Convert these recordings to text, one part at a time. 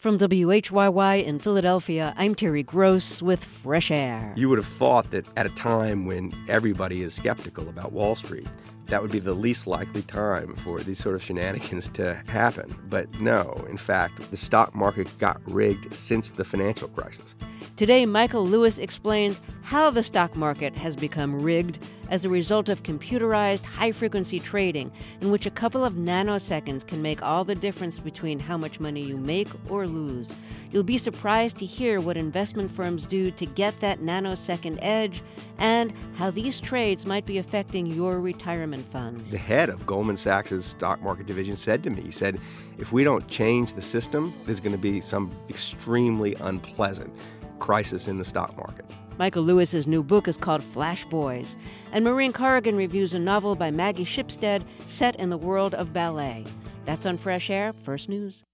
From WHYY in Philadelphia, I'm Terry Gross with Fresh Air. You would have thought that at a time when everybody is skeptical about Wall Street, that would be the least likely time for these sort of shenanigans to happen. But no, in fact, the stock market got rigged since the financial crisis. Today, Michael Lewis explains how the stock market has become rigged as a result of computerized high-frequency trading, in which a couple of nanoseconds can make all the difference between how much money you make or lose. You'll be surprised to hear what investment firms do to get that nanosecond edge and how these trades might be affecting your retirement funds. The head of Goldman Sachs' stock market division said to me, he said, if we don't change the system, there's going to be some extremely unpleasant crisis in the stock market. Michael Lewis's new book is called Flash Boys, and Maureen Corrigan reviews a novel by Maggie Shipstead set in the world of ballet. That's on Fresh Air, First News.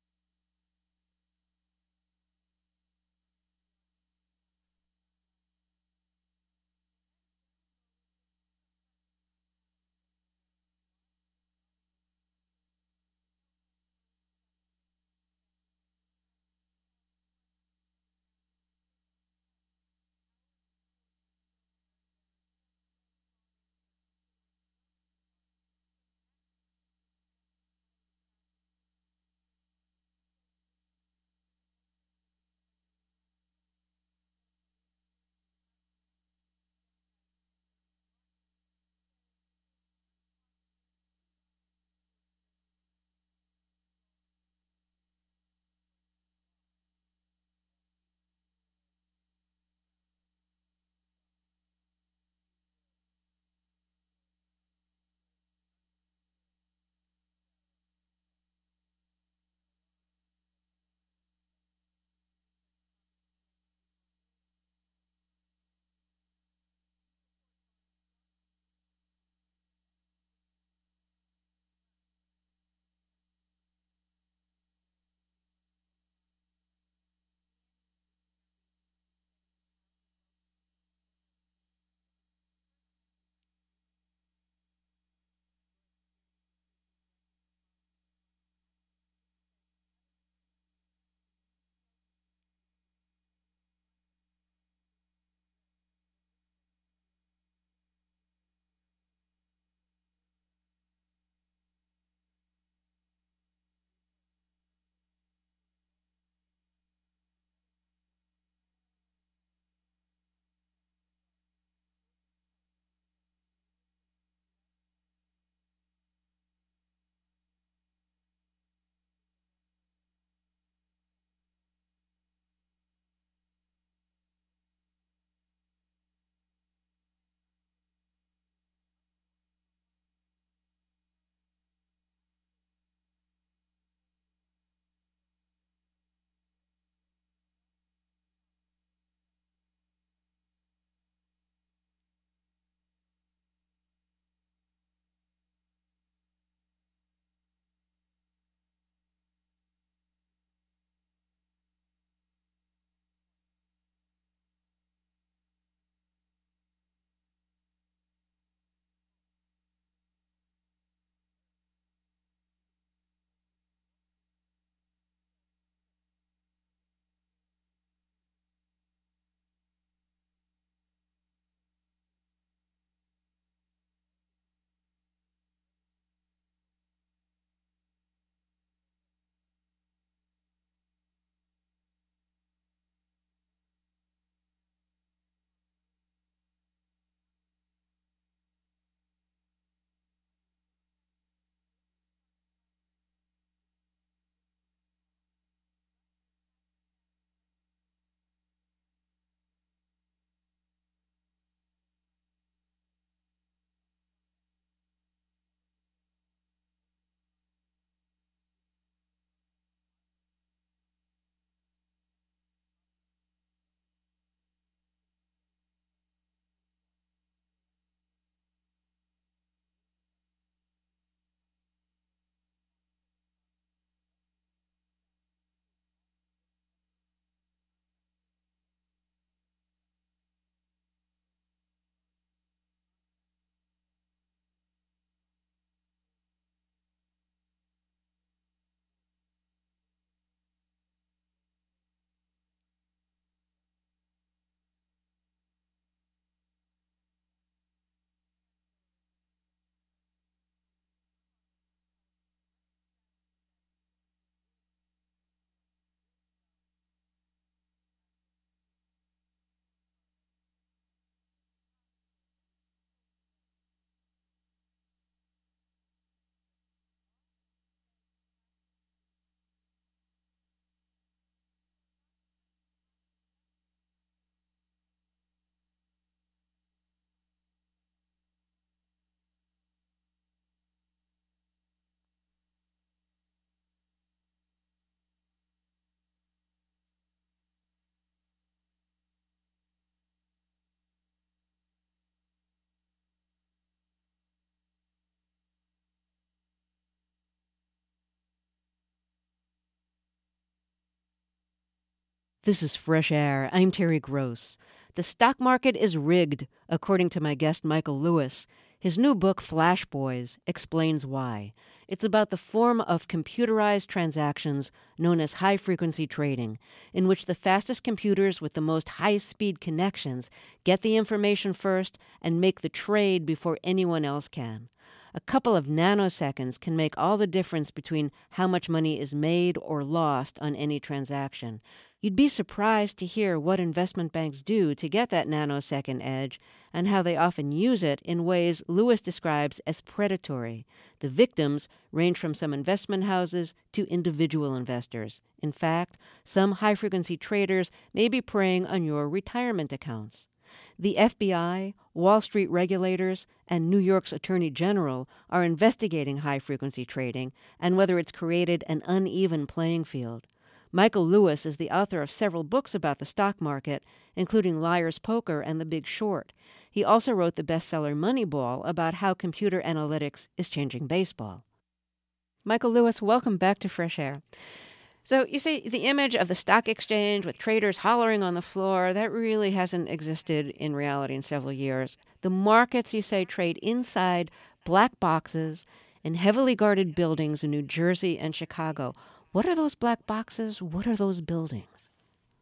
This is Fresh Air. I'm Terry Gross. The stock market is rigged, according to my guest Michael Lewis. His new book, Flash Boys, explains why. It's about the form of computerized transactions known as high-frequency trading, in which the fastest computers with the most high-speed connections get the information first and make the trade before anyone else can. A couple of nanoseconds can make all the difference between how much money is made or lost on any transaction. You'd be surprised to hear what investment banks do to get that nanosecond edge and how they often use it in ways Lewis describes as predatory. The victims range from some investment houses to individual investors. In fact, some high-frequency traders may be preying on your retirement accounts. The FBI, Wall Street regulators, and New York's Attorney General are investigating high-frequency trading and whether it's created an uneven playing field. Michael Lewis is the author of several books about the stock market, including Liar's Poker and The Big Short. He also wrote the bestseller Moneyball about how computer analytics is changing baseball. Michael Lewis, welcome back to Fresh Air. So you see, the image of the stock exchange with traders hollering on the floor, that really hasn't existed in reality in several years. The markets, you say, trade inside black boxes in heavily guarded buildings in New Jersey and Chicago. What are those black boxes? What are those buildings?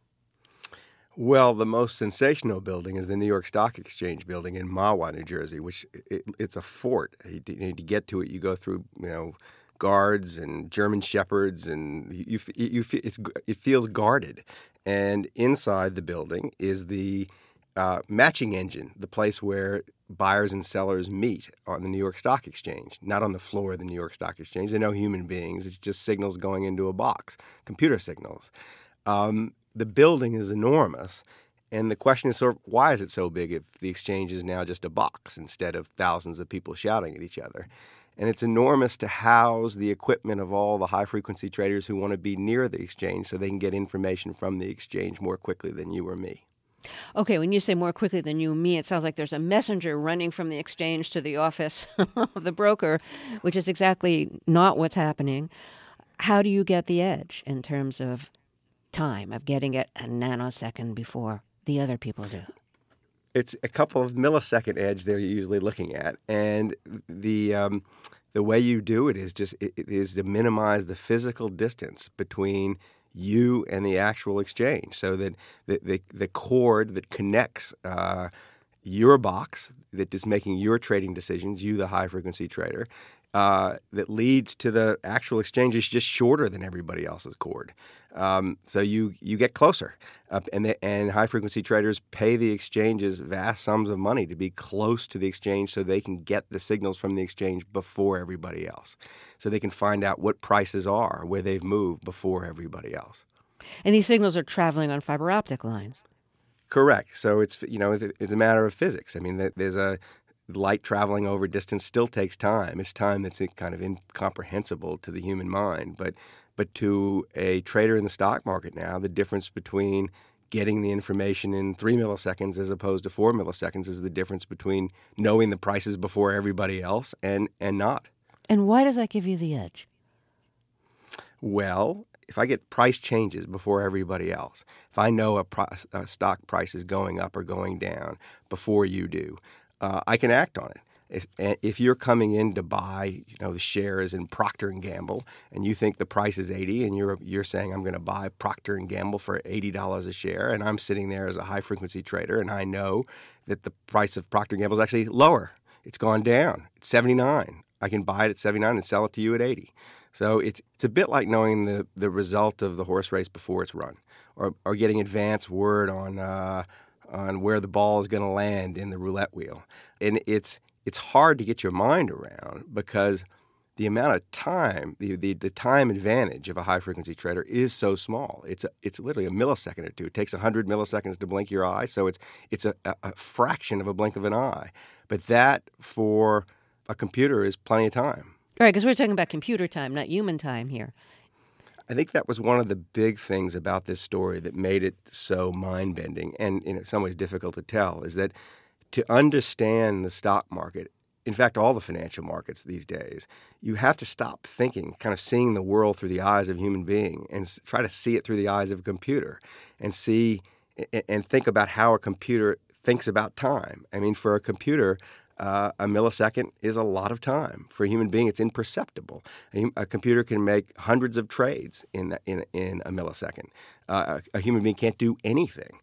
Well, the most sensational building is the New York Stock Exchange building in Mahwah, New Jersey, which it's a fort. To get to it, you go through, guards and German shepherds, and it feels guarded. And inside the building is the matching engine, the place where buyers and sellers meet on the New York Stock Exchange, not on the floor of the New York Stock Exchange. They're no human beings. It's just signals going into a box, computer signals. The building is enormous, and the question is why is it so big if the exchange is now just a box instead of thousands of people shouting at each other? And it's enormous to house the equipment of all the high-frequency traders who want to be near the exchange so they can get information from the exchange more quickly than you or me. Okay, when you say more quickly than you and me, it sounds like there's a messenger running from the exchange to the office of the broker, which is exactly not what's happening. How do you get the edge in terms of time, of getting it a nanosecond before the other people do? It's a couple of millisecond edge they're usually looking at, and the way you do it is to minimize the physical distance between you and the actual exchange, so that the cord that connects your box that is making your trading decisions, you the high-frequency trader, that leads to the actual exchange is just shorter than everybody else's cord. So you get closer, and high-frequency traders pay the exchanges vast sums of money to be close to the exchange so they can get the signals from the exchange before everybody else. So they can find out what prices are, where they've moved before everybody else. And these signals are traveling on fiber optic lines. Correct. So it's a matter of physics. I mean, there's a light traveling over distance still takes time. It's time that's kind of incomprehensible to the human mind. But to a trader in the stock market now, the difference between getting the information in 3 milliseconds as opposed to 4 milliseconds is the difference between knowing the prices before everybody else and not. And why does that give you the edge? Well, if I get price changes before everybody else, if I know a stock price is going up or going down before you do, I can act on it. If you're coming in to buy, the shares in Procter & Gamble, and you think the price is $80, and you're saying I'm going to buy Procter & Gamble for $80 a share, and I'm sitting there as a high-frequency trader, and I know that the price of Procter & Gamble is actually lower. It's gone down. It's $79. I can buy it at $79 and sell it to you at $80. So it's a bit like knowing the result of the horse race before it's run, or getting advance word on where the ball is going to land in the roulette wheel. And it's hard to get your mind around because the amount of time, the time advantage of a high-frequency trader is so small. It's literally a millisecond or two. It takes 100 milliseconds to blink your eye, so it's a fraction of a blink of an eye. But that, for a computer, is plenty of time. Right, because we're talking about computer time, not human time here. I think that was one of the big things about this story that made it so mind-bending and in some ways difficult to tell, is that to understand the stock market in fact, all the financial markets these days, you have to stop thinking, kind of seeing the world through the eyes of a human being and try to see it through the eyes of a computer and think about how a computer thinks about time. I mean, for a computer, a millisecond is a lot of time. For a human being, it's imperceptible. A computer can make hundreds of trades in a millisecond. A human being can't do anything.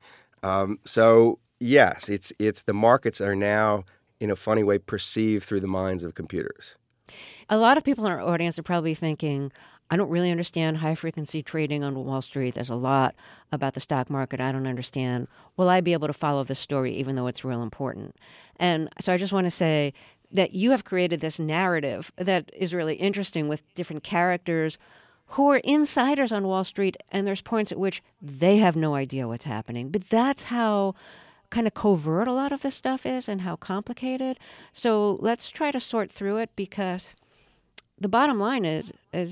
So yes, it's the markets are now, in a funny way, perceived through the minds of computers. A lot of people in our audience are probably thinking, I don't really understand high-frequency trading on Wall Street. There's a lot about the stock market I don't understand. Will I be able to follow this story even though it's real important? And so I just want to say that you have created this narrative that is really interesting with different characters who are insiders on Wall Street, and there's points at which they have no idea what's happening. But that's how kind of covert a lot of this stuff is and how complicated. So let's try to sort through it, because the bottom line is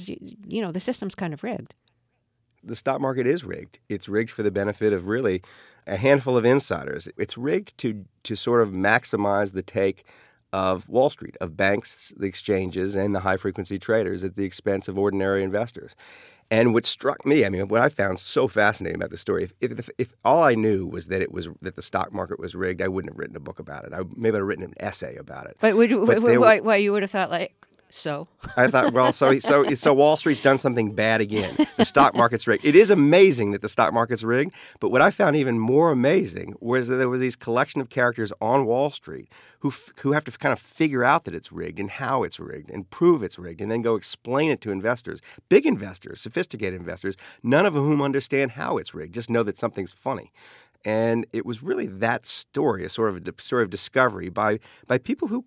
the system's kind of rigged. The stock market is rigged. It's rigged for the benefit of really a handful of insiders. It's rigged to sort of maximize the take of Wall Street, of banks, the exchanges, and the high-frequency traders at the expense of ordinary investors. And what struck me, I mean, what I found so fascinating about the story, if all I knew was that that the stock market was rigged, I wouldn't have written a book about it. Maybe I'd have written an essay about it. But why you would have thought like, so? I thought, well, so Wall Street's done something bad again. The stock market's rigged. It is amazing that the stock market's rigged, but what I found even more amazing was that there was these collection of characters on Wall Street who have to kind of figure out that it's rigged and how it's rigged and prove it's rigged and then go explain it to investors, big investors, sophisticated investors, none of whom understand how it's rigged, just know that something's funny. And it was really that story, a sort of discovery by people who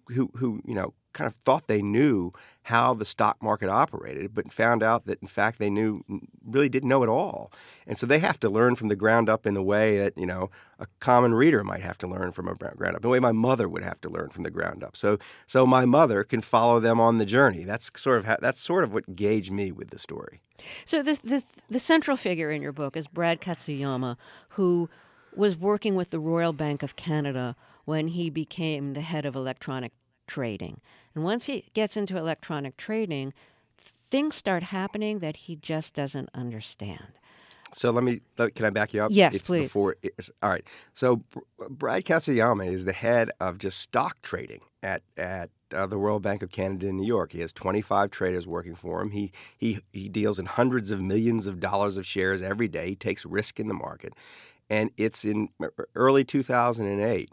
kind of thought they knew how the stock market operated, but found out that, in fact, they really didn't know at all. And so they have to learn from the ground up in the way that, a common reader might have to learn from a ground up, the way my mother would have to learn from the ground up. So my mother can follow them on the journey. That's sort of what engaged me with the story. So the central figure in your book is Brad Katsuyama, who was working with the Royal Bank of Canada when he became the head of electronic trading. And once he gets into electronic trading, things start happening that he just doesn't understand. So can I back you up? Yes, please. All right. So Brad Katsuyama is the head of just stock trading at the Royal Bank of Canada in New York. He has 25 traders working for him. He deals in hundreds of millions of dollars of shares every day. He takes risk in the market. And it's in early 2008.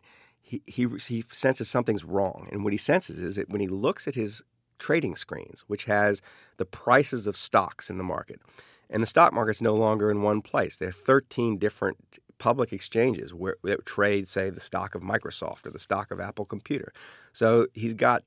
He senses something's wrong. And what he senses is that when he looks at his trading screens, which has the prices of stocks in the market, and the stock market's no longer in one place. There are 13 different public exchanges that trade, say, the stock of Microsoft or the stock of Apple Computer. So he's got,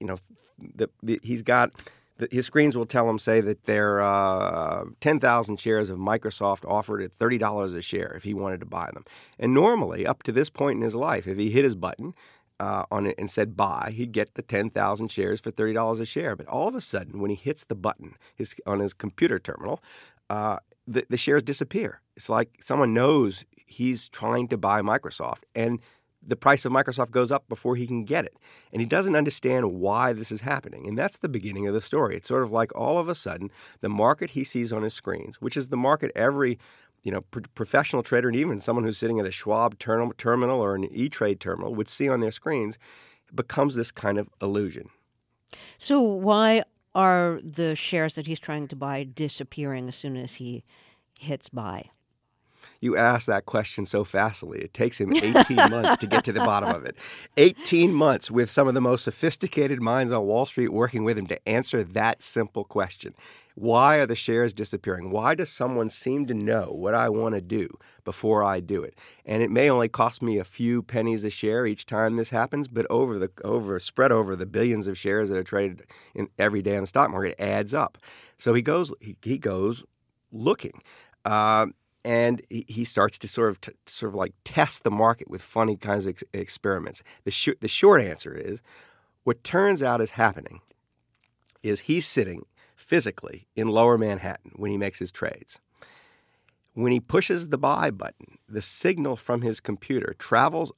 his screens will tell him, say, that there are 10,000 shares of Microsoft offered at $30 a share if he wanted to buy them. And normally, up to this point in his life, if he hit his button on it and said buy, he'd get the 10,000 shares for $30 a share. But all of a sudden, when he hits the button on his computer terminal, the shares disappear. It's like someone knows he's trying to buy Microsoft, and the price of Microsoft goes up before he can get it. And he doesn't understand why this is happening. And that's the beginning of the story. It's sort of like all of a sudden, the market he sees on his screens, which is the market every professional trader and even someone who's sitting at a Schwab terminal or an E-Trade terminal would see on their screens, becomes this kind of illusion. So why are the shares that he's trying to buy disappearing as soon as he hits buy? You ask that question so facilely. It takes him 18 months to get to the bottom of it. 18 months with some of the most sophisticated minds on Wall Street working with him to answer that simple question. Why are the shares disappearing? Why does someone seem to know what I want to do before I do it? And it may only cost me a few pennies a share each time this happens, but spread over the billions of shares that are traded every day on the stock market, it adds up. So he goes looking. And he starts to sort of like test the market with funny kinds of experiments. The short answer is, what turns out is happening is he's sitting physically in Lower Manhattan when he makes his trades. When he pushes the buy button, the signal from his computer travels up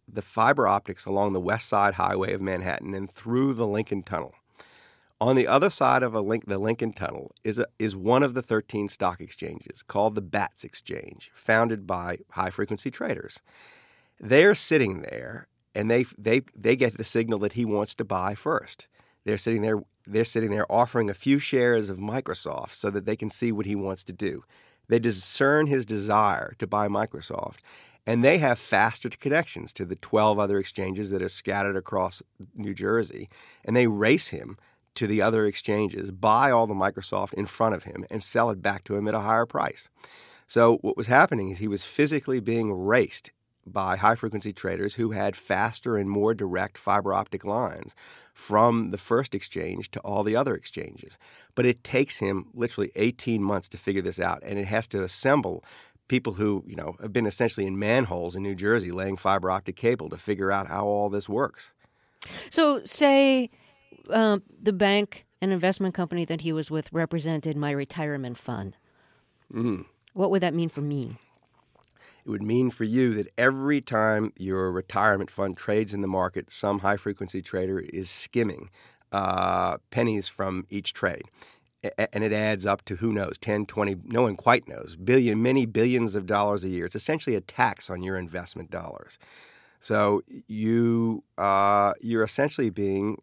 the fiber optics along the West Side Highway of Manhattan and through the Lincoln Tunnel. On the other side of the Lincoln Tunnel is one of the 13 stock exchanges called the BATS Exchange, founded by high-frequency traders. They're sitting there, and they get the signal that he wants to buy first. They're sitting there offering a few shares of Microsoft so that they can see what he wants to do. They discern his desire to buy Microsoft, and they have faster connections to the 12 other exchanges that are scattered across New Jersey, and they race him to the other exchanges, buy all the Microsoft in front of him, and sell it back to him at a higher price. So what was happening is he was physically being raced by high-frequency traders who had faster and more direct fiber optic lines from the first exchange to all the other exchanges. But it takes him literally 18 months to figure this out, and it has to assemble people who, have been essentially in manholes in New Jersey laying fiber optic cable to figure out how all this works. So say the bank and investment company that he was with represented my retirement fund. Mm-hmm. What would that mean for me? It would mean for you that every time your retirement fund trades in the market, some high-frequency trader is skimming pennies from each trade. And it adds up to, who knows, 10, 20, no one quite knows, many billions of dollars a year. It's essentially a tax on your investment dollars. So you're essentially being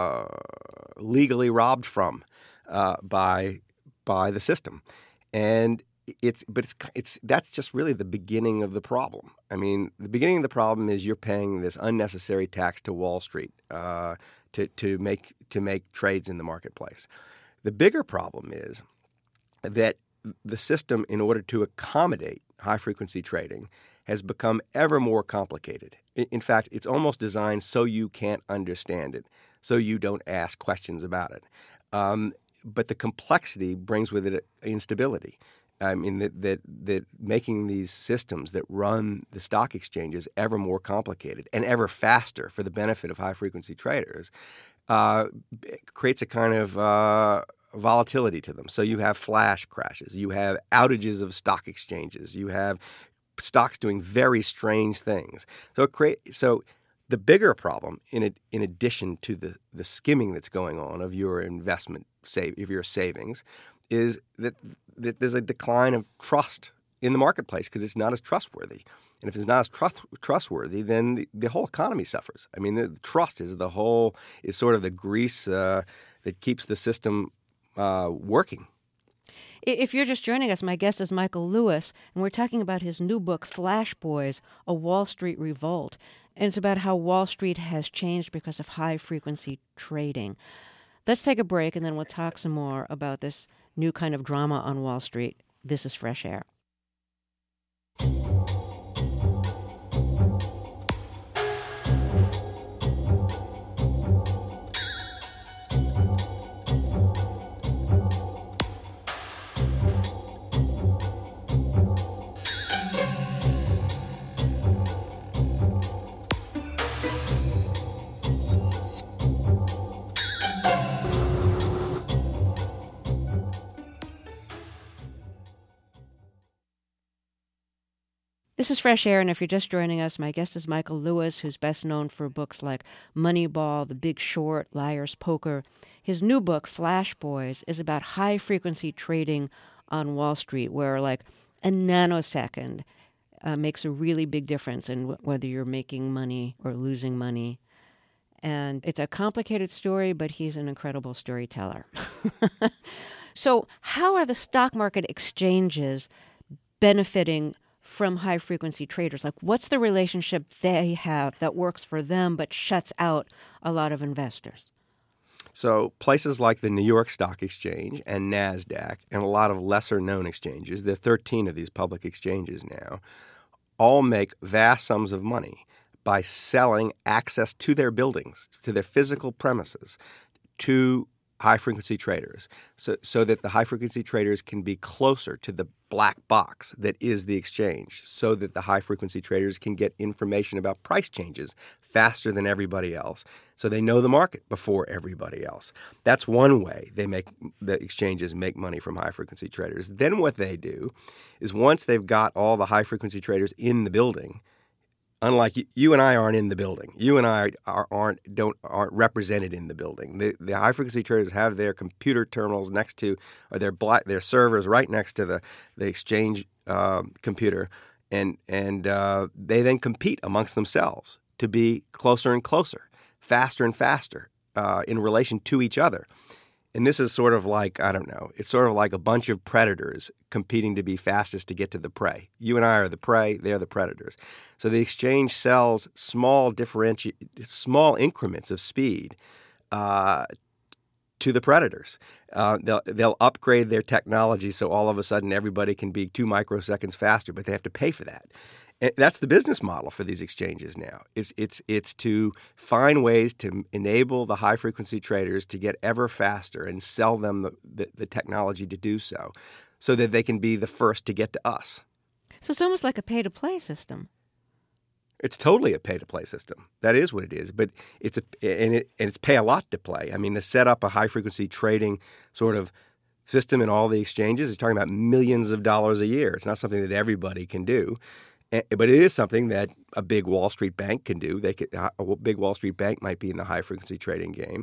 legally robbed from by the system. And that's just really the beginning of the problem. I mean, the beginning of the problem is you're paying this unnecessary tax to Wall Street to make trades in the marketplace. The bigger problem is that the system, in order to accommodate high-frequency trading, has become ever more complicated. In fact, it's almost designed so you can't understand it, so you don't ask questions about it. But the complexity brings with it instability. I mean, that making these systems that run the stock exchanges ever more complicated and ever faster for the benefit of high-frequency traders creates a kind of volatility to them. So you have flash crashes, you have outages of stock exchanges, you have stocks doing very strange things. So the bigger problem, in addition to the skimming that's going on of your of your savings, is that there's a decline of trust in the marketplace because it's not as trustworthy. And if it's not as trustworthy, then the whole economy suffers. I mean, the trust is sort of the grease that keeps the system working. If you're just joining us, my guest is Michael Lewis, and we're talking about his new book, Flash Boys, A Wall Street Revolt. And it's about how Wall Street has changed because of high-frequency trading. Let's take a break, and then we'll talk some more about this new kind of drama on Wall Street. This is Fresh Air. This is Fresh Air, and if you're just joining us, my guest is Michael Lewis, who's best known for books like Moneyball, The Big Short, Liar's Poker. His new book, Flash Boys, is about high-frequency trading on Wall Street, where like a nanosecond makes a really big difference in whether you're making money or losing money. And it's a complicated story, but he's an incredible storyteller. So how are the stock market exchanges benefiting from high-frequency traders? Like, what's the relationship they have that works for them but shuts out a lot of investors? So places like the New York Stock Exchange and NASDAQ and a lot of lesser-known exchanges, there are 13 of these public exchanges now, all make vast sums of money by selling access to their buildings, to their physical premises, to high-frequency traders, so that the high-frequency traders can be closer to the black box that is the exchange, so that the high-frequency traders can get information about price changes faster than everybody else, so they know the market before everybody else. That's one way the exchanges make money from high-frequency traders. Then what they do is once they've got all the high-frequency traders in the building, Unlike you and I aren't in the building. You and I aren't represented in the building. The high frequency traders have their computer terminals next to, or their servers right next to the exchange computer, and they then compete amongst themselves to be closer and closer, faster and faster in relation to each other. And this is sort of like, I don't know, it's sort of like a bunch of predators competing to be fastest to get to the prey. You and I are the prey, they're the predators. So the exchange sells small increments of speed to the predators. They'll upgrade their technology so all of a sudden everybody can be 2 microseconds faster, but they have to pay for that. And that's the business model for these exchanges now. It's to find ways to enable the high-frequency traders to get ever faster and sell them the technology to do so that they can be the first to get to us. So it's almost like a pay-to-play system. It's totally a pay-to-play system. That is what it is. But it's pay a lot to play. I mean, to set up a high-frequency trading sort of system in all the exchanges, you're talking about millions of dollars a year. It's not something that everybody can do. But it is something that a big Wall Street bank can do. A big Wall Street bank might be in the high frequency trading game,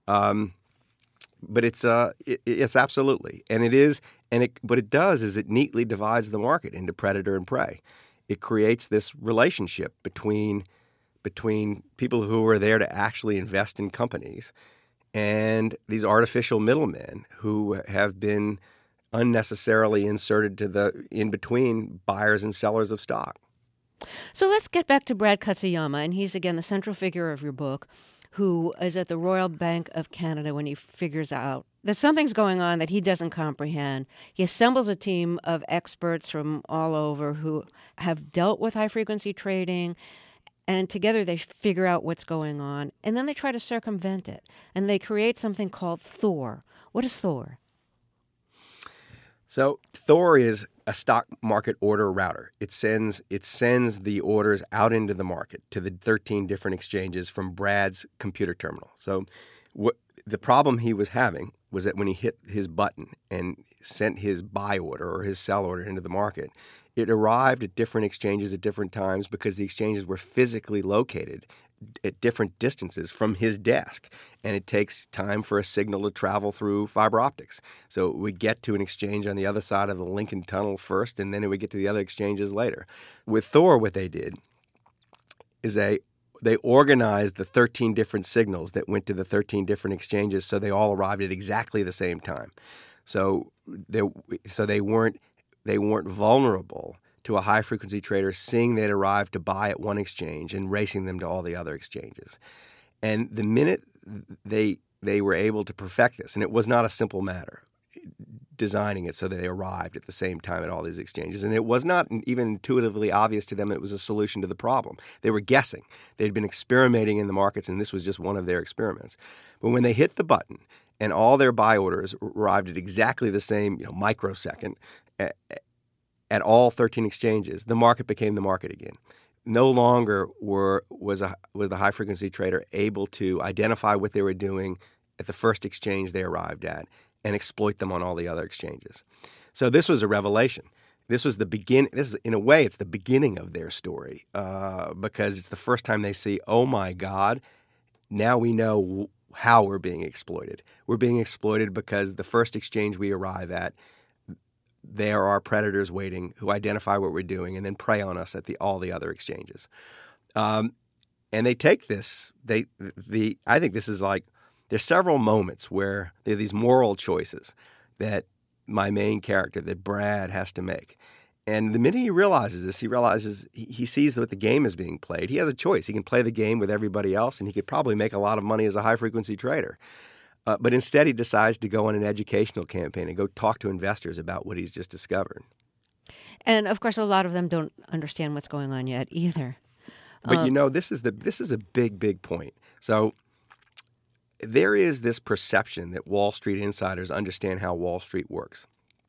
but it's absolutely, and it is, what it does is it neatly divides the market into predator and prey. It creates this relationship between people who are there to actually invest in companies and these artificial middlemen who have been unnecessarily inserted in between buyers and sellers of stock. So let's get back to Brad Katsuyama, and he's again the central figure of your book, who is at the Royal Bank of Canada when he figures out that something's going on that he doesn't comprehend. He assembles a team of experts from all over who have dealt with high-frequency trading, and together they figure out what's going on, and then they try to circumvent it, and they create something called Thor. What is Thor? So Thor is a stock market order router. It sends the orders out into the market to the 13 different exchanges from Brad's computer terminal. So the problem he was having was that when he hit his button and sent his buy order or his sell order into the market, it arrived at different exchanges at different times because the exchanges were physically located at different distances from his desk, and it takes time for a signal to travel through fiber optics. So we get to an exchange on the other side of the Lincoln Tunnel first, and then we get to the other exchanges later. With Thor, what they did is they organized the 13 different signals that went to the 13 different exchanges, so they all arrived at exactly the same time. So they weren't vulnerable to a high-frequency trader seeing they'd arrived to buy at one exchange and racing them to all the other exchanges. And the minute they were able to perfect this, and it was not a simple matter, designing it so that they arrived at the same time at all these exchanges. And it was not even intuitively obvious to them that it was a solution to the problem. They were guessing. They'd been experimenting in the markets, and this was just one of their experiments. But when they hit the button and all their buy orders arrived at exactly the same microsecond at all 13 exchanges, the market became the market again. No longer was the high-frequency trader able to identify what they were doing at the first exchange they arrived at and exploit them on all the other exchanges. So this was a revelation. This was the begin. In a way, it's the beginning of their story because it's the first time they see, oh my God, now we know how we're being exploited. We're being exploited because the first exchange we arrive at, there are predators waiting who identify what we're doing and then prey on us at all the other exchanges. And they take this. I think this is like there's several moments where there are these moral choices that my main character, that Brad, has to make. And the minute he realizes this, he sees that the game is being played. He has a choice. He can play the game with everybody else, and he could probably make a lot of money as a high-frequency trader. But instead, he decides to go on an educational campaign and go talk to investors about what he's just discovered. And, of course, a lot of them don't understand what's going on yet either. But, this is a big, big point. So there is this perception that Wall Street insiders understand how Wall Street works.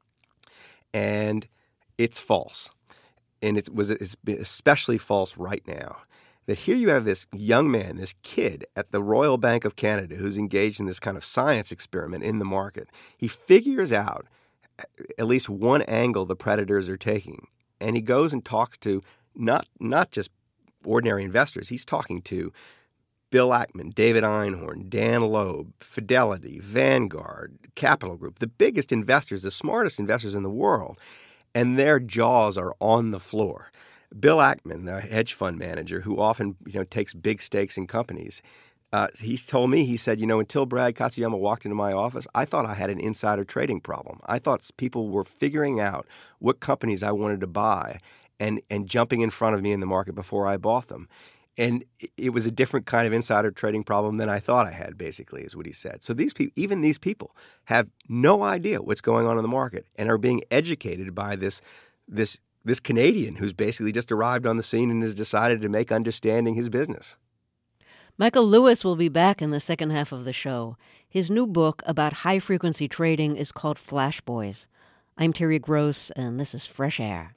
And it's false. And it's especially false right now. That here you have this young man, this kid at the Royal Bank of Canada who's engaged in this kind of science experiment in the market. He figures out at least one angle the predators are taking, and he goes and talks to not just ordinary investors. He's talking to Bill Ackman, David Einhorn, Dan Loeb, Fidelity, Vanguard, Capital Group, the biggest investors, the smartest investors in the world, and their jaws are on the floor. Bill Ackman, the hedge fund manager who often takes big stakes in companies, he told me, he said, until Brad Katsuyama walked into my office, I thought I had an insider trading problem. I thought people were figuring out what companies I wanted to buy and jumping in front of me in the market before I bought them. And it was a different kind of insider trading problem than I thought I had, basically, is what he said. So even these people have no idea what's going on in the market and are being educated by this Canadian who's basically just arrived on the scene and has decided to make understanding his business. Michael Lewis will be back in the second half of the show. His new book about high-frequency trading is called Flash Boys. I'm Terry Gross, and this is Fresh Air.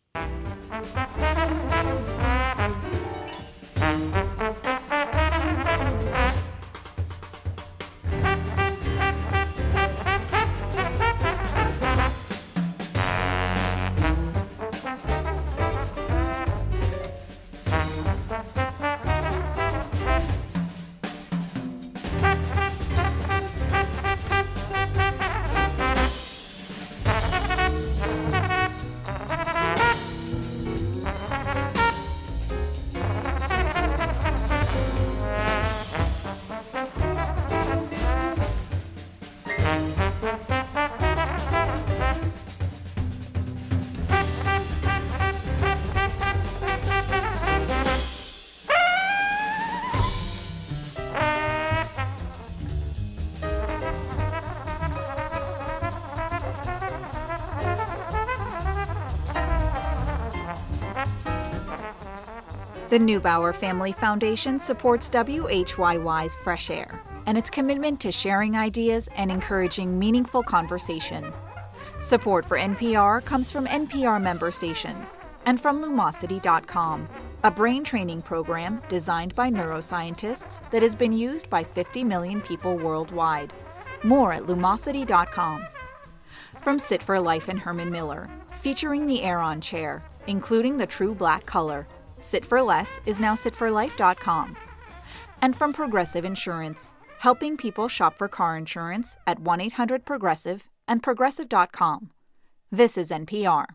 The Neubauer Family Foundation supports WHYY's Fresh Air and its commitment to sharing ideas and encouraging meaningful conversation. Support for NPR comes from NPR member stations and from Lumosity.com, a brain training program designed by neuroscientists that has been used by 50 million people worldwide. More at Lumosity.com. From Sit for Life and Herman Miller, featuring the Aeron chair, including the true black color. Sit for Less is now sitforlife.com. And from Progressive Insurance, helping people shop for car insurance at 1-800-PROGRESSIVE and progressive.com. This is NPR.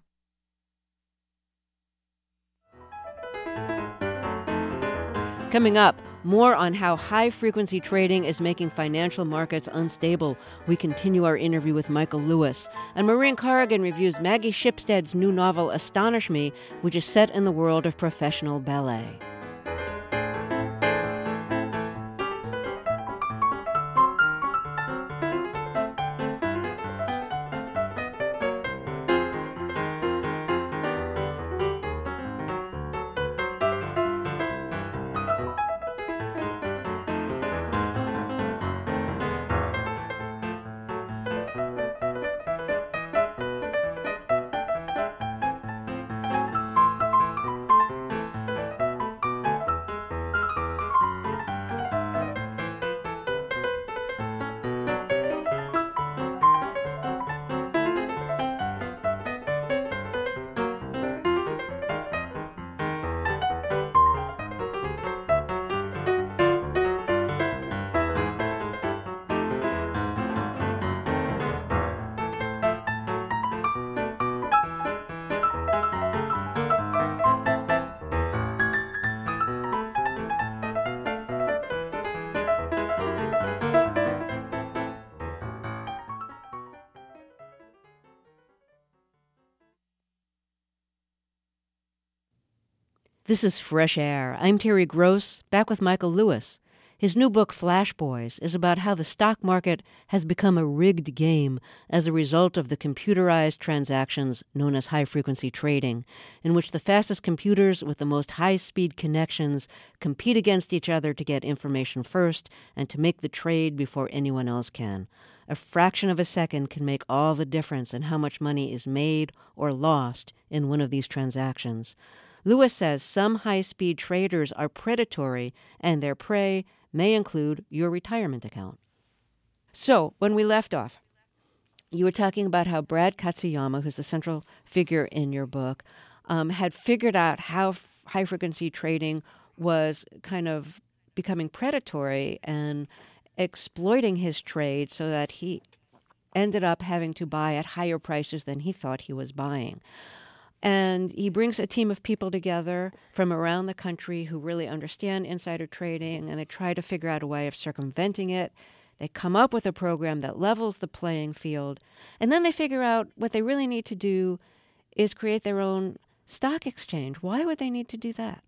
Coming up, more on how high-frequency trading is making financial markets unstable. We continue our interview with Michael Lewis. And Maureen Corrigan reviews Maggie Shipstead's new novel, Astonish Me, which is set in the world of professional ballet. This is Fresh Air. I'm Terry Gross, back with Michael Lewis. His new book, Flash Boys, is about how the stock market has become a rigged game as a result of the computerized transactions known as high-frequency trading, in which the fastest computers with the most high-speed connections compete against each other to get information first and to make the trade before anyone else can. A fraction of a second can make all the difference in how much money is made or lost in one of these transactions. Lewis says some high-speed traders are predatory, and their prey may include your retirement account. So, when we left off, you were talking about how Brad Katsuyama, who's the central figure in your book, had figured out how high-frequency trading was kind of becoming predatory and exploiting his trade so that he ended up having to buy at higher prices than he thought he was buying. And he brings a team of people together from around the country who really understand insider trading, and they try to figure out a way of circumventing it. They come up with a program that levels the playing field, and then they figure out what they really need to do is create their own stock exchange. Why would they need to do that?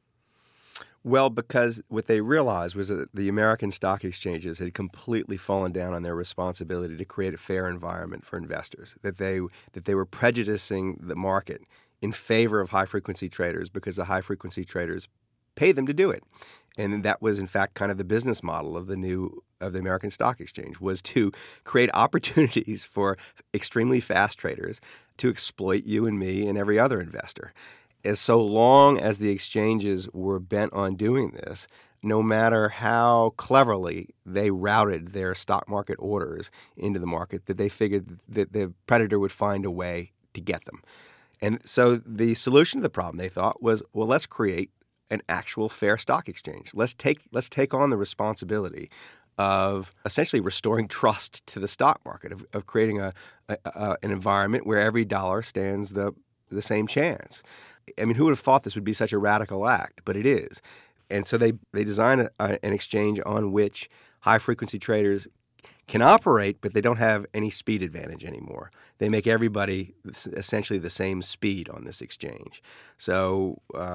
Well, because what they realized was that the American stock exchanges had completely fallen down on their responsibility to create a fair environment for investors, that they were prejudicing the market in favor of high-frequency traders because the high-frequency traders pay them to do it. And that was, in fact, kind of the business model of the American Stock Exchange, was to create opportunities for extremely fast traders to exploit you and me and every other investor. As so long as the exchanges were bent on doing this, no matter how cleverly they routed their stock market orders into the market, that they figured that the predator would find a way to get them. And so the solution to the problem, they thought, was, well, let's create an actual fair stock exchange. Let's take on the responsibility of essentially restoring trust to the stock market, of creating an environment where every dollar stands the same chance. I mean, who would have thought this would be such a radical act? But it is. And so they design an exchange on which high-frequency traders can operate, but they don't have any speed advantage anymore. They make everybody essentially the same speed on this exchange. So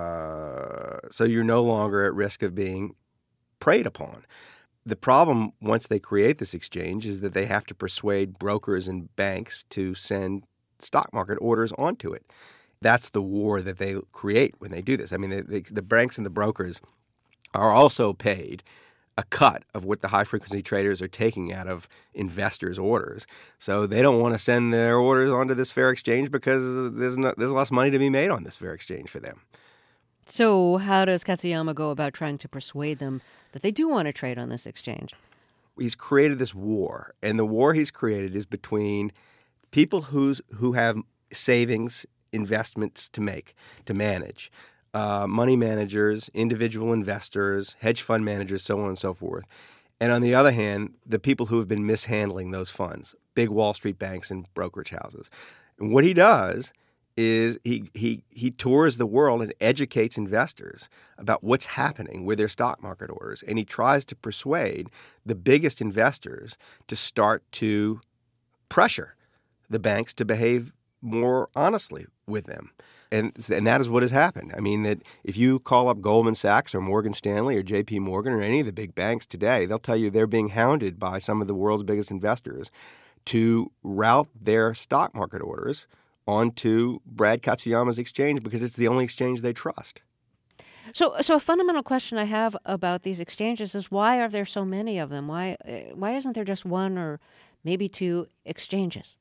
you're no longer at risk of being preyed upon. The problem, once they create this exchange, is that they have to persuade brokers and banks to send stock market orders onto it. That's the war that they create when they do this. I mean, the banks and the brokers are also paid a cut of what the high-frequency traders are taking out of investors' orders. So they don't want to send their orders onto this fair exchange because there's less money to be made on this fair exchange for them. So how does Katsuyama go about trying to persuade them that they do want to trade on this exchange? He's created this war, and the war he's created is between people who have savings, investments to manage, money managers, individual investors, hedge fund managers, so on and so forth. And on the other hand, the people who have been mishandling those funds, big Wall Street banks and brokerage houses. And what he does is he tours the world and educates investors about what's happening with their stock market orders. And he tries to persuade the biggest investors to start to pressure the banks to behave more honestly with them. And that is what has happened. I mean, that if you call up Goldman Sachs or Morgan Stanley or JP Morgan or any of the big banks today, they'll tell you they're being hounded by some of the world's biggest investors to route their stock market orders onto Brad Katsuyama's exchange because it's the only exchange they trust. So a fundamental question I have about these exchanges is, why are there so many of them? Why isn't there just one or maybe two exchanges?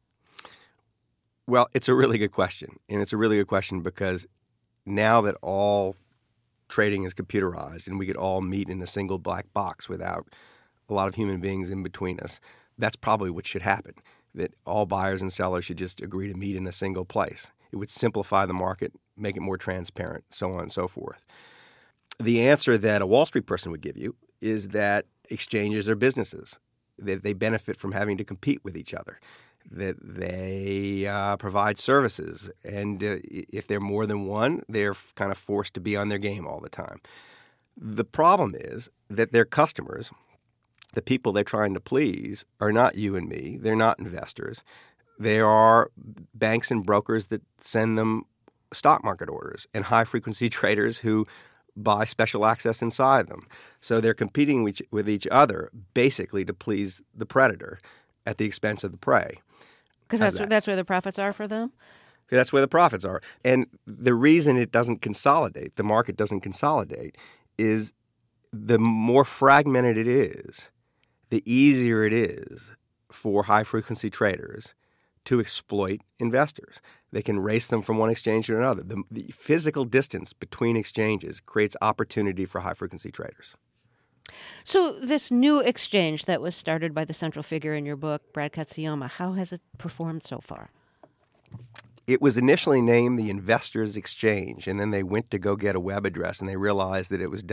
Well, it's a really good question. And it's a really good question because now that all trading is computerized and we could all meet in a single black box without a lot of human beings in between us, that's probably what should happen, that all buyers and sellers should just agree to meet in a single place. It would simplify the market, make it more transparent, so on and so forth. The answer that a Wall Street person would give you is that exchanges are businesses, that they benefit from having to compete with each other, that they provide services. And if they're more than one, they're kind of forced to be on their game all the time. The problem is that their customers, the people they're trying to please, are not you and me. They're not investors. They are banks and brokers that send them stock market orders and high-frequency traders who buy special access inside them. So they're competing with each other basically to please the predator at the expense of the prey. Because that's where the profits are for them? That's where the profits are. And the reason it doesn't consolidate, the market doesn't consolidate, is the more fragmented it is, the easier it is for high-frequency traders to exploit investors. They can race them from one exchange to another. The physical distance between exchanges creates opportunity for high-frequency traders. So this new exchange that was started by the central figure in your book, Brad Katsuyama, how has it performed so far? It was initially named the Investors Exchange, and then they went to go get a web address, and they realized that it was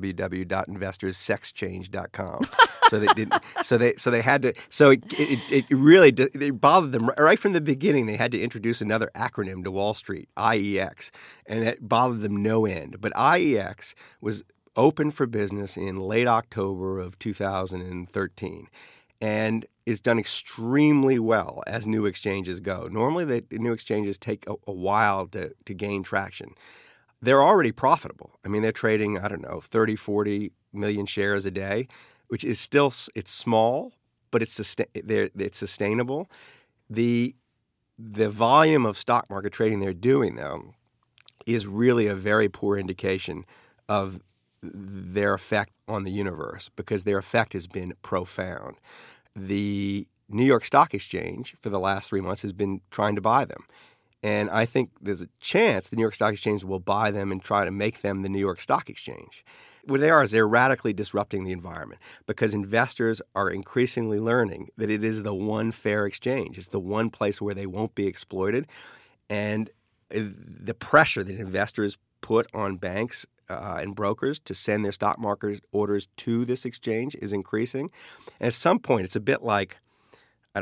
www.investorsexchange.com. So they didn't. So they had to. So it really it bothered them right from the beginning. They had to introduce another acronym to Wall Street, IEX, and that bothered them no end. But IEX was open for business in late October of 2013. And it's done extremely well as new exchanges go. Normally, the new exchanges take a while to gain traction. They're already profitable. I mean, they're trading, 30, 40 million shares a day, which is still, it's small, but it's sustainable. The volume of stock market trading they're doing, though, is really a very poor indication of their effect on the universe, because their effect has been profound. The New York Stock Exchange for the last 3 months has been trying to buy them. And I think there's a chance the New York Stock Exchange will buy them and try to make them the New York Stock Exchange. What they are is they're radically disrupting the environment, because investors are increasingly learning that it is the one fair exchange. It's the one place where they won't be exploited. And the pressure that investors put on banks and brokers to send their stock market orders to this exchange is increasing. And at some point, it's a bit like, a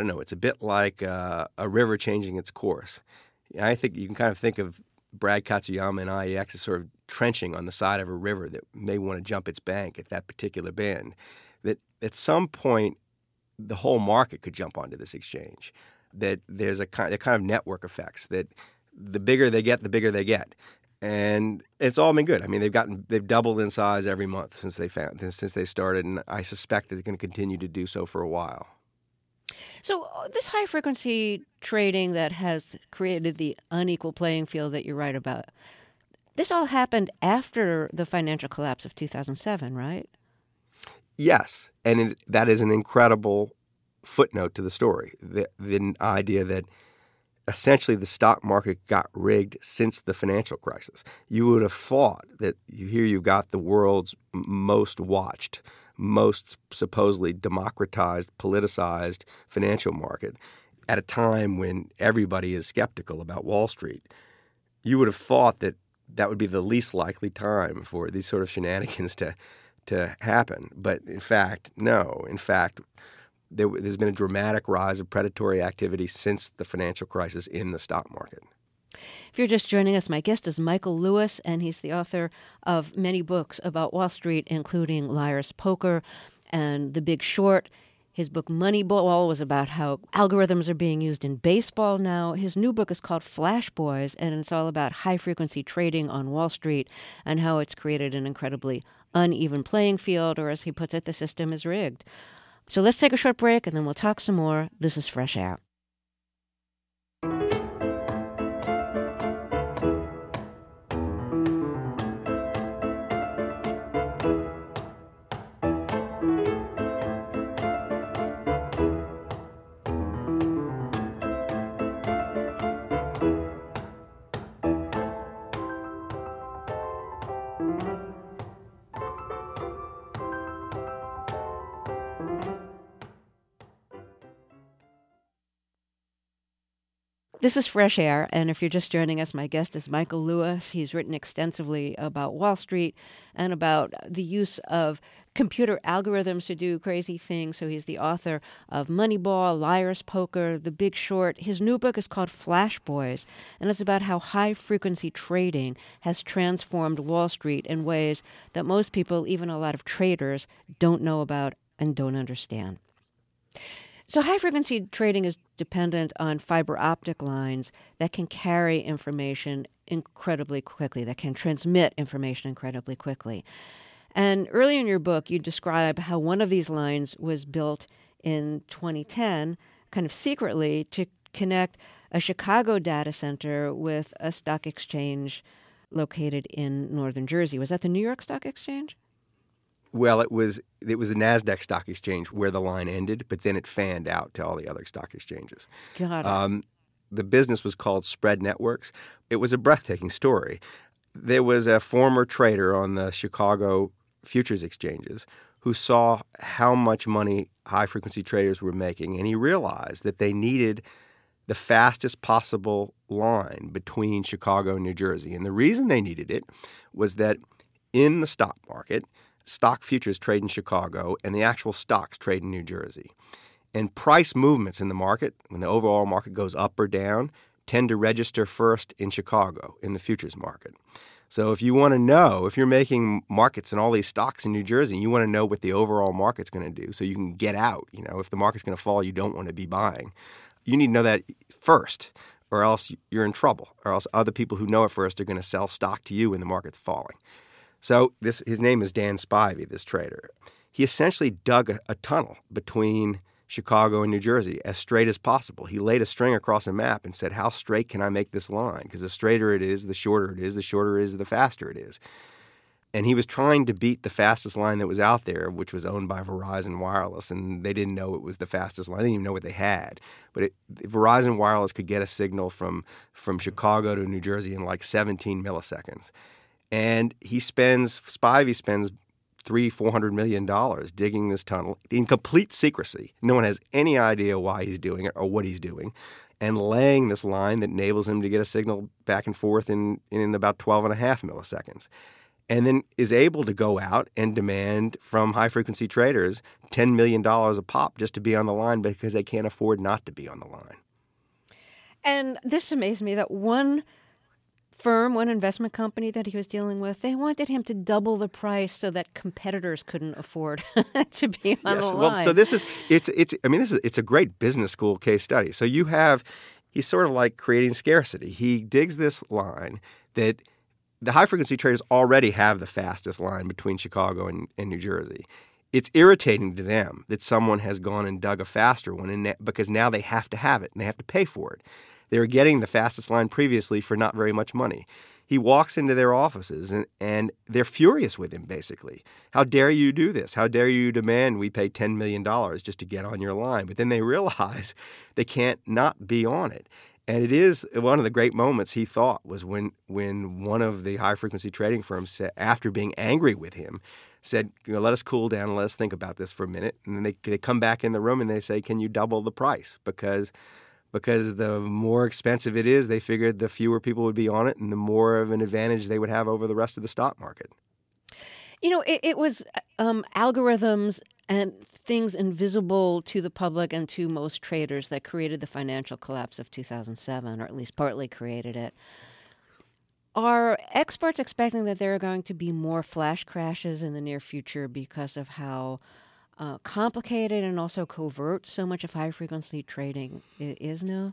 river changing its course. I think you can kind of think of Brad Katsuyama and IEX as sort of trenching on the side of a river that may want to jump its bank at that particular bend. That at some point, the whole market could jump onto this exchange. That there's a kind of network effects that the bigger they get, the bigger they get. And it's all been good. I mean, they've doubled in size every month since they started, and I suspect that they're going to continue to do so for a while. So this high-frequency trading that has created the unequal playing field that you write about, this all happened after the financial collapse of 2007, right? Yes, and that is an incredible footnote to the story, the idea that essentially the stock market got rigged since the financial crisis. You would have thought that you've got the world's most watched, most supposedly democratized, politicized financial market at a time when everybody is skeptical about Wall Street. You would have thought that would be the least likely time for these sort of shenanigans to happen. But in fact, no. In fact, there's been a dramatic rise of predatory activity since the financial crisis in the stock market. If you're just joining us, my guest is Michael Lewis, and he's the author of many books about Wall Street, including Liar's Poker and The Big Short. His book Moneyball was about how algorithms are being used in baseball now. His new book is called Flash Boys, and it's all about high-frequency trading on Wall Street and how it's created an incredibly uneven playing field, or as he puts it, the system is rigged. So let's take a short break, and then we'll talk some more. This is Fresh Air. This is Fresh Air, and if you're just joining us, my guest is Michael Lewis. He's written extensively about Wall Street and about the use of computer algorithms to do crazy things. So he's the author of Moneyball, Liar's Poker, The Big Short. His new book is called Flash Boys, and it's about how high-frequency trading has transformed Wall Street in ways that most people, even a lot of traders, don't know about and don't understand. So high-frequency trading is dependent on fiber optic lines that can carry information incredibly quickly, that can transmit information incredibly quickly. And earlier in your book, you describe how one of these lines was built in 2010, kind of secretly, to connect a Chicago data center with a stock exchange located in northern Jersey. Was that the New York Stock Exchange? Well, it was the NASDAQ Stock Exchange where the line ended, but then it fanned out to all the other stock exchanges. Got it. The business was called Spread Networks. It was a breathtaking story. There was a former trader on the Chicago futures exchanges who saw how much money high-frequency traders were making, and he realized that they needed the fastest possible line between Chicago and New Jersey. And the reason they needed it was that in the stock market, stock futures trade in Chicago and the actual stocks trade in New Jersey. And price movements in the market, when the overall market goes up or down, tend to register first in Chicago in the futures market. So if you want to know, if you're making markets in all these stocks in New Jersey, you want to know what the overall market's going to do so you can get out. If the market's going to fall, you don't want to be buying. You need to know that first, or else you're in trouble, or else other people who know it first are going to sell stock to you when the market's falling. So his name is Dan Spivey, this trader. He essentially dug a tunnel between Chicago and New Jersey as straight as possible. He laid a string across a map and said, how straight can I make this line? Because the straighter it is, the shorter it is, the faster it is. And he was trying to beat the fastest line that was out there, which was owned by Verizon Wireless, and they didn't know it was the fastest line. They didn't even know what they had. But Verizon Wireless could get a signal from Chicago to New Jersey in like 17 milliseconds. And Spivey spends $300-400 million digging this tunnel in complete secrecy. No one has any idea why he's doing it or what he's doing, and laying this line that enables him to get a signal back and forth in about 12.5 milliseconds. And then is able to go out and demand from high-frequency traders $10 million a pop just to be on the line because they can't afford not to be on the line. And this amazed me that one investment company that he was dealing with, they wanted him to double the price so that competitors couldn't afford to be on the line. Well, so it's a great business school case study. So he's sort of like creating scarcity. He digs this line that the high-frequency traders already have the fastest line between Chicago and New Jersey. It's irritating to them that someone has gone and dug a faster one because now they have to have it and they have to pay for it. They were getting the fastest line previously for not very much money. He walks into their offices and they're furious with him, basically. How dare you do this? How dare you demand we pay $10 million just to get on your line? But then they realize they can't not be on it. And it is one of the great moments, he thought, was when one of the high-frequency trading firms said, after being angry with him, said, let us cool down and let us think about this for a minute. And then they come back in the room and they say, can you double the price? Because the more expensive it is, they figured the fewer people would be on it and the more of an advantage they would have over the rest of the stock market. It was algorithms and things invisible to the public and to most traders that created the financial collapse of 2007, or at least partly created it. Are experts expecting that there are going to be more flash crashes in the near future because of how complicated and also covert so much of high-frequency trading is now?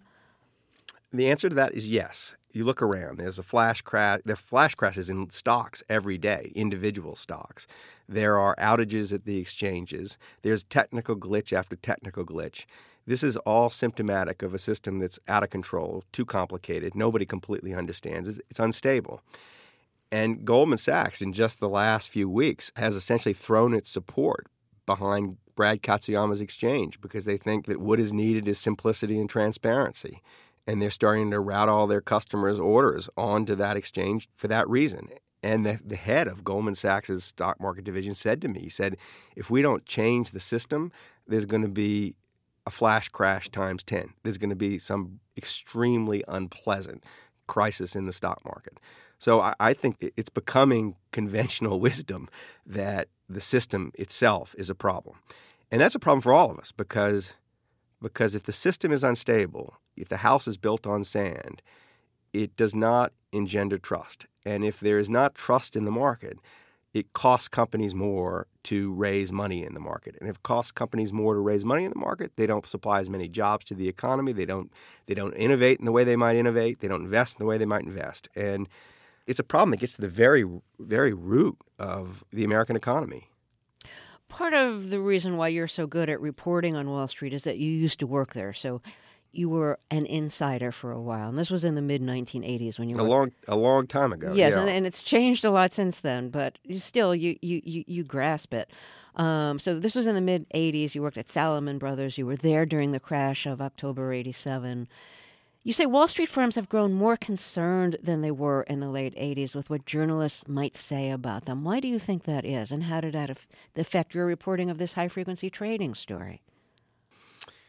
The answer to that is yes. You look around. There's a flash crash. There are flash crashes in stocks every day, individual stocks. There are outages at the exchanges. There's technical glitch after technical glitch. This is all symptomatic of a system that's out of control, too complicated. Nobody completely understands. It's unstable. And Goldman Sachs, in just the last few weeks, has essentially thrown its support behind Brad Katsuyama's exchange because they think that what is needed is simplicity and transparency. And they're starting to route all their customers' orders onto that exchange for that reason. And the head of Goldman Sachs' stock market division said to me, he said, if we don't change the system, there's going to be a flash crash times 10. There's going to be some extremely unpleasant crisis in the stock market. So I think it's becoming conventional wisdom that the system itself is a problem. And that's a problem for all of us because if the system is unstable, if the house is built on sand, it does not engender trust. And if there is not trust in the market, it costs companies more to raise money in the market. And if it costs companies more to raise money in the market, they don't supply as many jobs to the economy. They don't innovate in the way they might innovate. They don't invest in the way they might invest. And it's a problem that gets to the very, very root of the American economy. Part of the reason why you're so good at reporting on Wall Street is that you used to work there. So you were an insider for a while. And this was in the mid-1980s when you were... A long time ago. Yes, yeah. and it's changed a lot since then, but still you grasp it. So this was in the mid-80s. You worked at Salomon Brothers. You were there during the crash of October 87. You say Wall Street firms have grown more concerned than they were in the late 80s with what journalists might say about them. Why do you think that is, and how did that affect your reporting of this high-frequency trading story?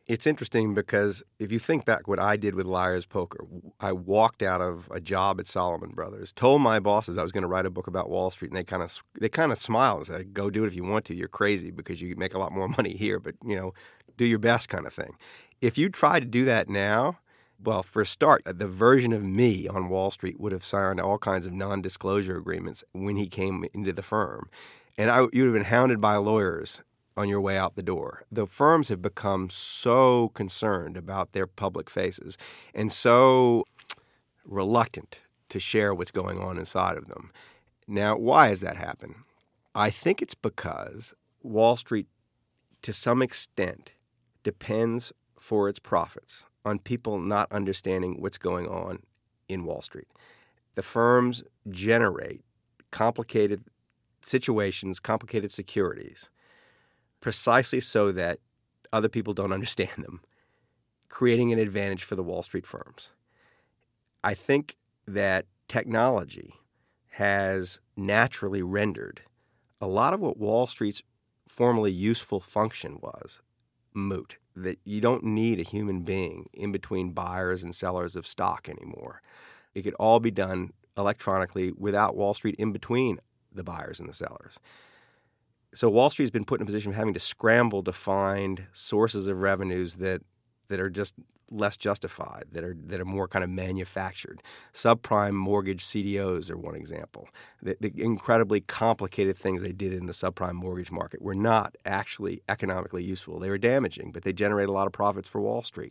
It's interesting because if you think back what I did with Liar's Poker, I walked out of a job at Salomon Brothers, told my bosses I was going to write a book about Wall Street, and they kind of smiled and said, "Go do it if you want to. You're crazy because you make a lot more money here, but do your best," kind of thing. If you try to do that now, well, for a start, the version of me on Wall Street would have signed all kinds of non-disclosure agreements when he came into the firm, and you would have been hounded by lawyers on your way out the door. The firms have become so concerned about their public faces and so reluctant to share what's going on inside of them. Now, why has that happened? I think it's because Wall Street, to some extent, depends for its profits on people not understanding what's going on in Wall Street. The firms generate complicated situations, complicated securities, precisely so that other people don't understand them, creating an advantage for the Wall Street firms. I think that technology has naturally rendered a lot of what Wall Street's formerly useful function was moot, that you don't need a human being in between buyers and sellers of stock anymore. It could all be done electronically without Wall Street in between the buyers and the sellers. So Wall Street has been put in a position of having to scramble to find sources of revenues that are just less justified, that are more kind of manufactured. Subprime mortgage CDOs are one example. The incredibly complicated things they did in the subprime mortgage market were not actually economically useful. They were damaging, but they generate a lot of profits for Wall Street.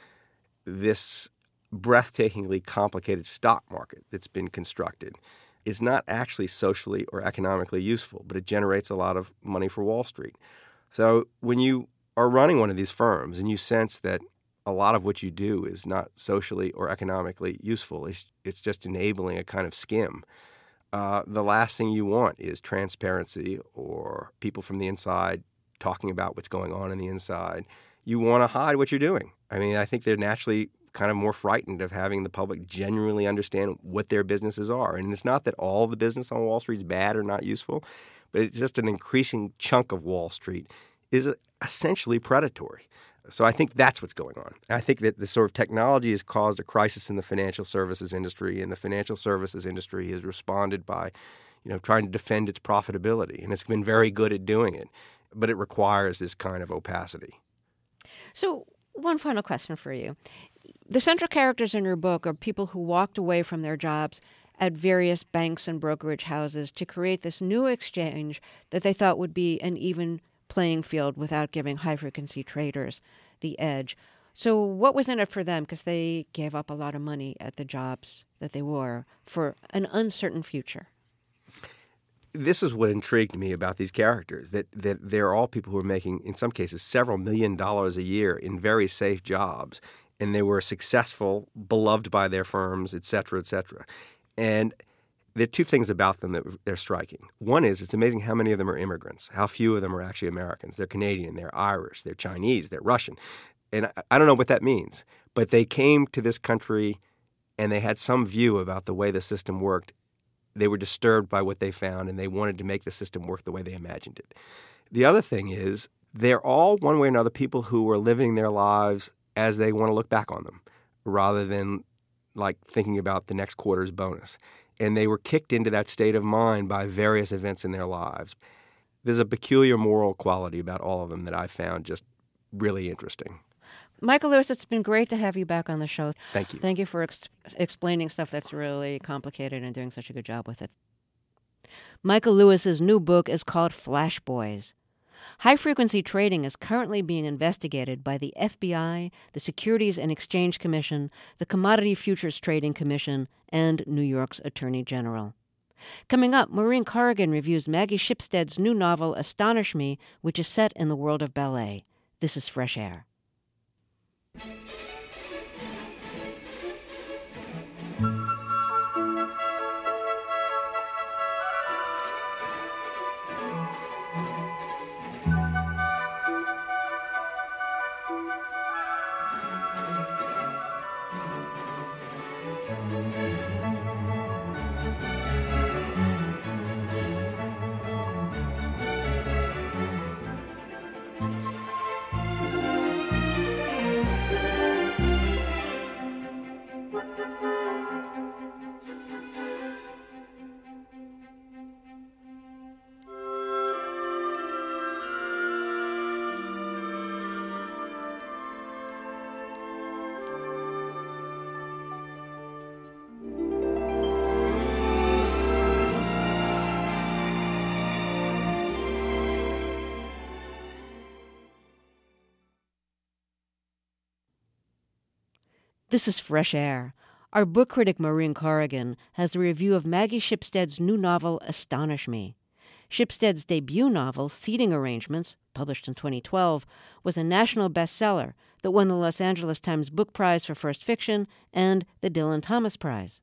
This breathtakingly complicated stock market that's been constructed is not actually socially or economically useful, but it generates a lot of money for Wall Street. So when you are running one of these firms and you sense that a lot of what you do is not socially or economically useful, it's just enabling a kind of skim, the last thing you want is transparency or people from the inside talking about what's going on in the inside. You want to hide what you're doing. I mean, I think they're naturally kind of more frightened of having the public genuinely understand what their businesses are. And it's not that all the business on Wall Street is bad or not useful, but it's just an increasing chunk of Wall Street is essentially predatory. So I think that's what's going on. And I think that the sort of technology has caused a crisis in the financial services industry, and the financial services industry has responded by, trying to defend its profitability. And it's been very good at doing it, but it requires this kind of opacity. So one final question for you. The central characters in your book are people who walked away from their jobs at various banks and brokerage houses to create this new exchange that they thought would be an even playing field without giving high-frequency traders the edge. So what was in it for them? Because they gave up a lot of money at the jobs that they were for an uncertain future. This is what intrigued me about these characters, that they're all people who are making, in some cases, several $1 million a year in very safe jobs. And they were successful, beloved by their firms, et cetera, et cetera. And there are two things about them that they're striking. One is it's amazing how many of them are immigrants, how few of them are actually Americans. They're Canadian, they're Irish, they're Chinese, they're Russian. And I don't know what that means, but they came to this country and they had some view about the way the system worked. They were disturbed by what they found, and they wanted to make the system work the way they imagined it. The other thing is they're all, one way or another, people who are living their lives as they want to look back on them, rather than like thinking about the next quarter's bonus. And they were kicked into that state of mind by various events in their lives. There's a peculiar moral quality about all of them that I found just really interesting. Michael Lewis, it's been great to have you back on the show. Thank you. Thank you for explaining stuff that's really complicated and doing such a good job with it. Michael Lewis's new book is called Flash Boys. High-frequency trading is currently being investigated by the FBI, the Securities and Exchange Commission, the Commodity Futures Trading Commission, and New York's Attorney General. Coming up, Maureen Corrigan reviews Maggie Shipstead's new novel, Astonish Me, which is set in the world of ballet. This is Fresh Air. This is Fresh Air. Our book critic Maureen Corrigan has a review of Maggie Shipstead's new novel, Astonish Me. Shipstead's debut novel, Seating Arrangements, published in 2012, was a national bestseller that won the Los Angeles Times Book Prize for First Fiction and the Dylan Thomas Prize.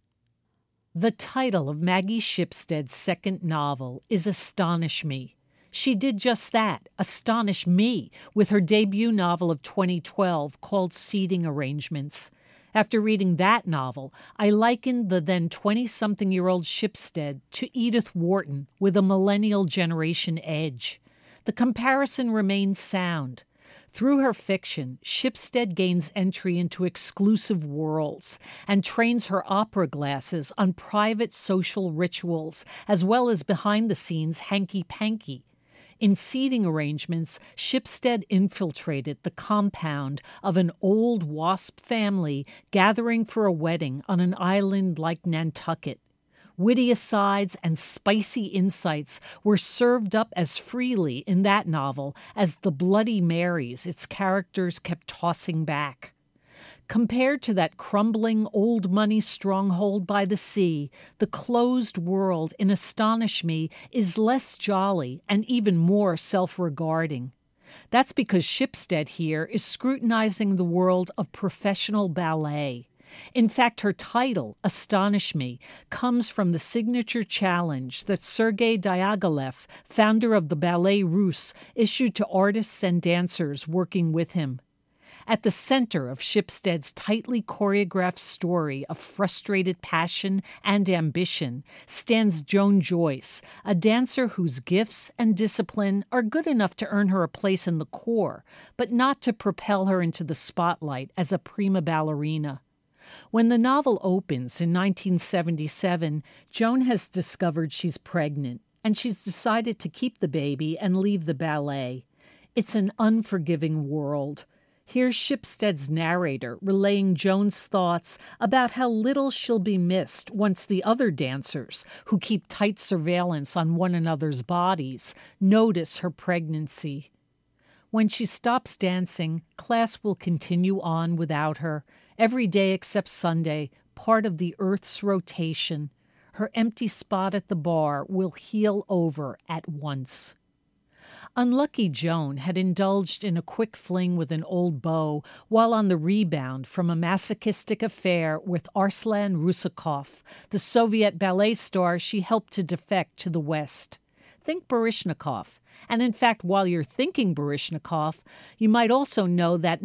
The title of Maggie Shipstead's second novel is Astonish Me. She did just that, astonish me, with her debut novel of 2012 called Seating Arrangements. After reading that novel, I likened the then 20-something-year-old Shipstead to Edith Wharton with a millennial generation edge. The comparison remains sound. Through her fiction, Shipstead gains entry into exclusive worlds and trains her opera glasses on private social rituals, as well as behind-the-scenes hanky-panky. In Seating Arrangements, Shipstead infiltrated the compound of an old WASP family gathering for a wedding on an island like Nantucket. Witty asides and spicy insights were served up as freely in that novel as the Bloody Marys its characters kept tossing back. Compared to that crumbling old money stronghold by the sea, the closed world in Astonish Me is less jolly and even more self-regarding. That's because Shipstead here is scrutinizing the world of professional ballet. In fact, her title, Astonish Me, comes from the signature challenge that Sergei Diaghilev, founder of the Ballet Russe, issued to artists and dancers working with him. At the center of Shipstead's tightly choreographed story of frustrated passion and ambition stands Joan Joyce, a dancer whose gifts and discipline are good enough to earn her a place in the corps, but not to propel her into the spotlight as a prima ballerina. When the novel opens in 1977, Joan has discovered she's pregnant, and she's decided to keep the baby and leave the ballet. It's an unforgiving world. Here's Shipstead's narrator relaying Joan's thoughts about how little she'll be missed once the other dancers, who keep tight surveillance on one another's bodies, notice her pregnancy. When she stops dancing, class will continue on without her, every day except Sunday, part of the Earth's rotation. Her empty spot at the bar will heal over at once. Unlucky Joan had indulged in a quick fling with an old beau while on the rebound from a masochistic affair with Arslan Rusakov, the Soviet ballet star she helped to defect to the West. Think Baryshnikov. And in fact, while you're thinking Baryshnikov, you might also know that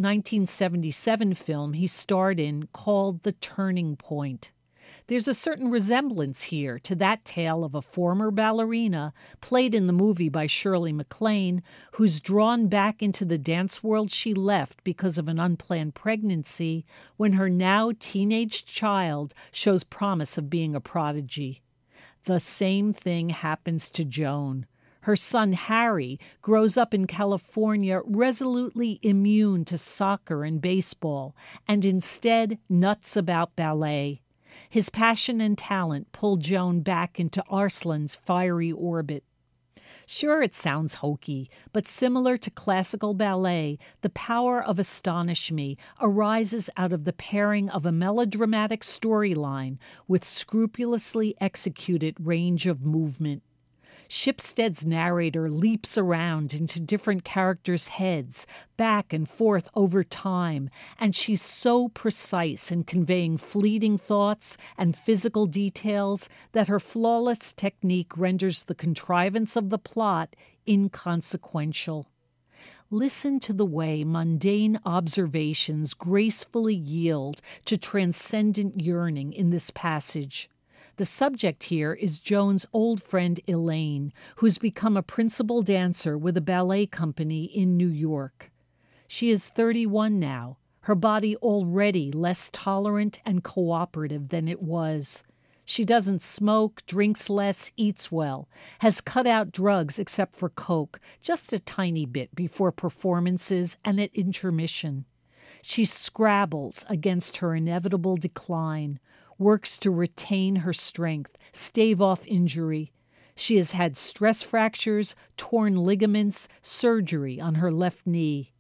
1977 film he starred in called The Turning Point. There's a certain resemblance here to that tale of a former ballerina, played in the movie by Shirley MacLaine, who's drawn back into the dance world she left because of an unplanned pregnancy when her now teenage child shows promise of being a prodigy. The same thing happens to Joan. Her son Harry grows up in California resolutely immune to soccer and baseball, and instead nuts about ballet. His passion and talent pull Joan back into Arslan's fiery orbit. Sure, it sounds hokey, but similar to classical ballet, the power of Astonish Me arises out of the pairing of a melodramatic storyline with scrupulously executed range of movement. Shipstead's narrator leaps around into different characters' heads, back and forth over time, and she's so precise in conveying fleeting thoughts and physical details that her flawless technique renders the contrivance of the plot inconsequential. Listen to the way mundane observations gracefully yield to transcendent yearning in this passage. The subject here is Joan's old friend Elaine, who's become a principal dancer with a ballet company in New York. She is 31 now, her body already less tolerant and cooperative than it was. She doesn't smoke, drinks less, eats well, has cut out drugs except for coke, just a tiny bit before performances and at intermission. She scrabbles against her inevitable decline, works to retain her strength, stave off injury. She has had stress fractures, torn ligaments, surgery on her left knee.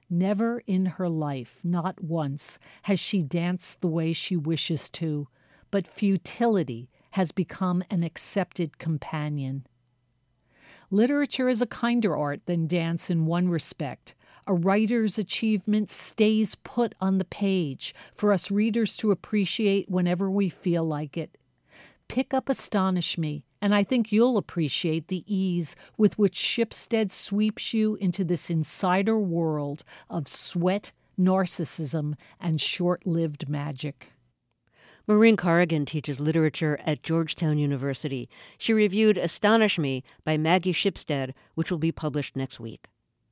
Never in her life, not once, has she danced the way she wishes to, but futility has become an accepted companion. Literature is a kinder art than dance in one respect. A writer's achievement stays put on the page for us readers to appreciate whenever we feel like it. Pick up Astonish Me, and I think you'll appreciate the ease with which Shipstead sweeps you into this insider world of sweat, narcissism, and short-lived magic. Maureen Corrigan teaches literature at Georgetown University. She reviewed Astonish Me by Maggie Shipstead, which will be published next week.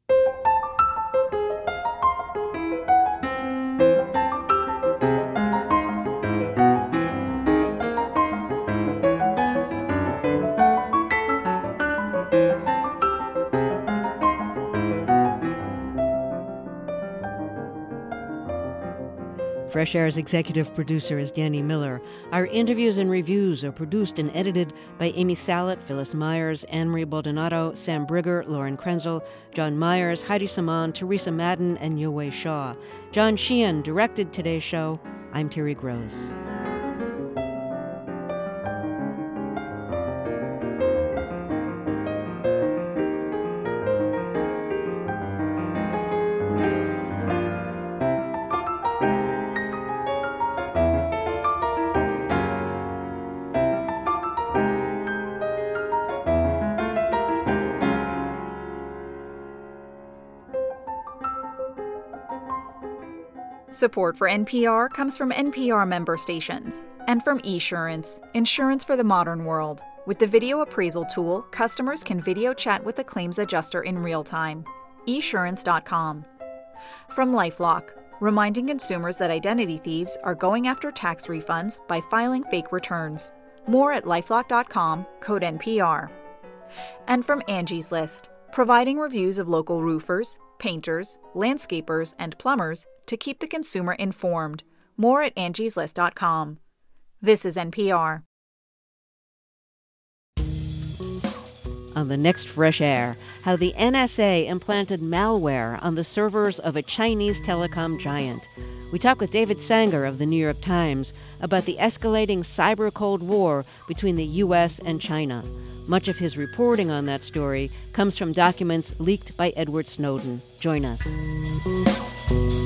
Fresh Air's executive producer is Danny Miller. Our interviews and reviews are produced and edited by Amy Salet, Phyllis Myers, Anne-Marie Baldonado, Sam Brigger, Lauren Krenzel, John Myers, Heidi Saman, Teresa Madden, and Yowei Shaw. John Sheehan directed today's show. I'm Terry Gross. Support for NPR comes from NPR member stations and from Esurance, insurance for the modern world. With the video appraisal tool, customers can video chat with the claims adjuster in real time. Esurance.com. From LifeLock, reminding consumers that identity thieves are going after tax refunds by filing fake returns. More at LifeLock.com, code NPR. And from Angie's List, providing reviews of local roofers, painters, landscapers, and plumbers to keep the consumer informed. More at angieslist.com. This is NPR. On the next Fresh Air, how the NSA implanted malware on the servers of a Chinese telecom giant. We talk with David Sanger of the New York Times about the escalating cyber Cold War between the U.S. and China. Much of his reporting on that story comes from documents leaked by Edward Snowden. Join us.